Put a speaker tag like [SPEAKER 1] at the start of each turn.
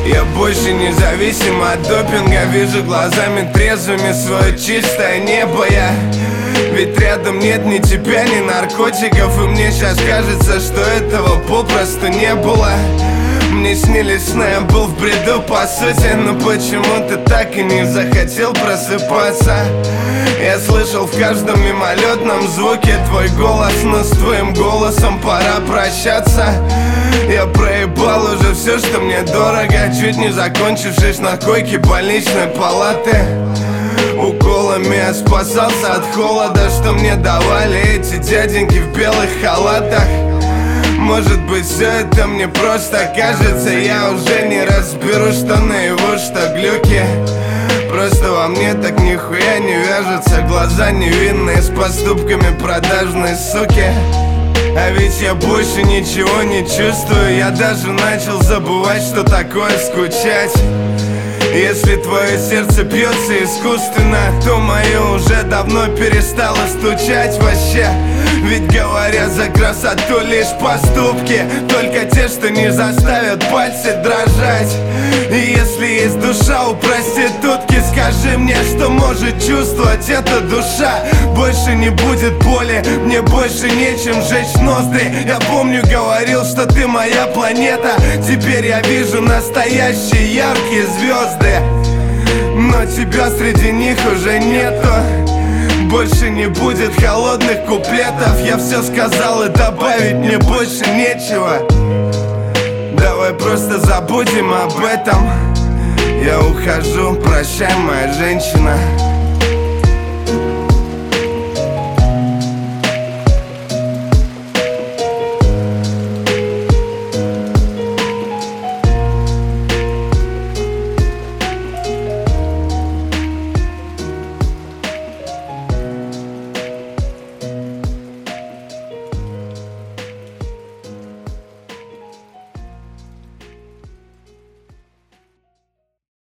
[SPEAKER 1] Я больше не зависим от допинга. Вижу глазами трезвыми свое чистое небо. Ведь рядом нет ни тебя, ни наркотиков. И мне сейчас кажется, что этого попросту не было. Мне снились сны, я был в бреду по сути. Но почему ты так и не захотел просыпаться? Я слышал в каждом мимолетном звуке твой голос, но с твоим голосом пора прощаться. Я проебал уже все, что мне дорого, чуть не закончившись на койке больничной палаты. Уколами я спасался от холода, что мне давали эти дяденьки в белых халатах. Может быть, все это мне просто кажется. Я уже не разберу, что наяву, что глюки. Просто во мне так нихуя не вяжутся глаза невинные с поступками продажной суки. А ведь я больше ничего не чувствую. Я даже начал забывать, что такое скучать. Если твое сердце бьется искусственно, то мое уже давно перестало стучать вообще. Ведь говорят, за красоту лишь поступки, только те, что не заставят пальцы дрожать. И если есть душа у проститутки, скажи мне, что может чувствовать эта душа. Больше не будет боли, мне больше нечем сжечь ноздри. Я помню, говорил, что ты моя планета. Теперь я вижу настоящие яркие звезды, но тебя среди них уже нету. Больше не будет холодных куплетов. Я все сказал и добавить мне больше нечего. Давай просто забудем об этом. Я ухожу, прощай, моя женщина.